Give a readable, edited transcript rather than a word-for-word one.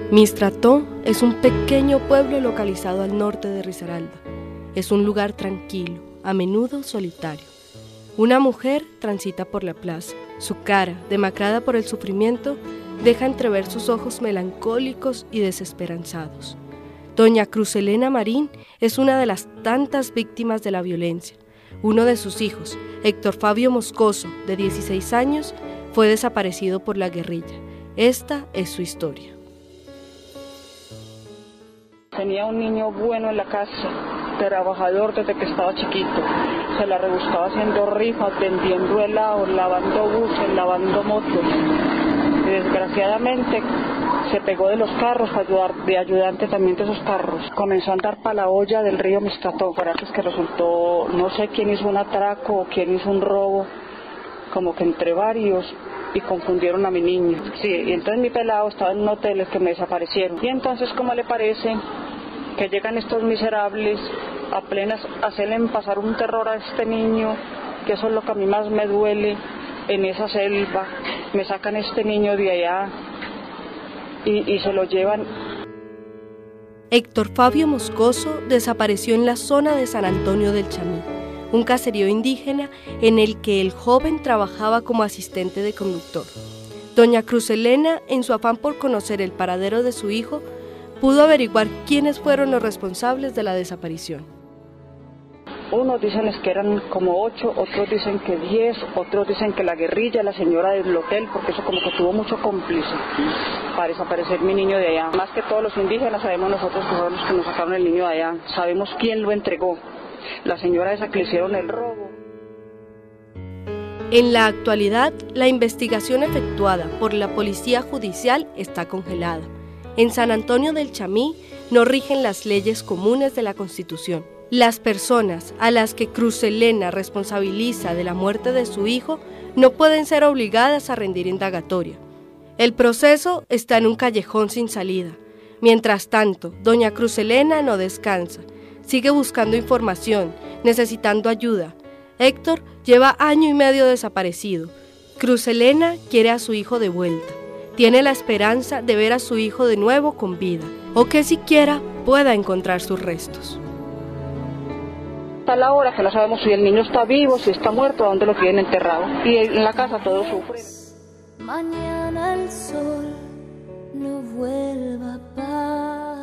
Mistrató es un pequeño pueblo localizado al norte de Risaralda. Es un lugar tranquilo, a menudo solitario. Una mujer transita por la plaza. Su cara, demacrada por el sufrimiento, deja entrever sus ojos melancólicos y desesperanzados. Doña Cruz Elena Marín es una de las tantas víctimas de la violencia. Uno de sus hijos, Héctor Fabio Moscoso, de 16 años, fue desaparecido por la guerrilla. Esta es su historia. Tenía un niño bueno en la casa, trabajador desde que estaba chiquito. Se la rebuscaba haciendo rifas, vendiendo helados, lavando buses, lavando motos. Y desgraciadamente se pegó de los carros para ayudar de ayudante también de esos carros. Comenzó a andar para la olla del río Mistrató. Para que resultó, no sé quién hizo un atraco o quién hizo un robo, como que entre varios, y confundieron a mi niño. Sí, y entonces mi pelado estaba en un hotel que me desaparecieron. Y entonces, ¿cómo le parece que llegan estos miserables apenas a hacerle pasar un terror a este niño? Que eso es lo que a mí más me duele en esa selva. Me sacan este niño de allá y se lo llevan. Héctor Fabio Moscoso desapareció en la zona de San Antonio del Chamí, un caserío indígena en el que el joven trabajaba como asistente de conductor. Doña Cruz Elena, en su afán por conocer el paradero de su hijo, pudo averiguar quiénes fueron los responsables de la desaparición. Unos dicen que eran como 8, otros dicen que 10, otros dicen que la guerrilla, la señora del hotel, porque eso como que tuvo mucho cómplice para desaparecer mi niño de allá. Más que todos los indígenas sabemos nosotros que fueron los que nos sacaron el niño de allá. Sabemos quién lo entregó. La señora esa que le hicieron el robo. En la actualidad, la investigación efectuada por la Policía Judicial está congelada. En San Antonio del Chamí no rigen las leyes comunes de la Constitución. Las personas a las que Cruz Elena responsabiliza de la muerte de su hijo no pueden ser obligadas a rendir indagatoria. El proceso está en un callejón sin salida. Mientras tanto, doña Cruz Elena no descansa. Sigue buscando información, necesitando ayuda. Héctor lleva 1 año y medio desaparecido. Cruz Elena quiere a su hijo de vuelta. Tiene la esperanza de ver a su hijo de nuevo con vida, o que siquiera pueda encontrar sus restos. Hasta la hora que no sabemos si el niño está vivo, si está muerto, a dónde lo tienen enterrado. Y en la casa todos sufren. Mañana el sol no vuelva a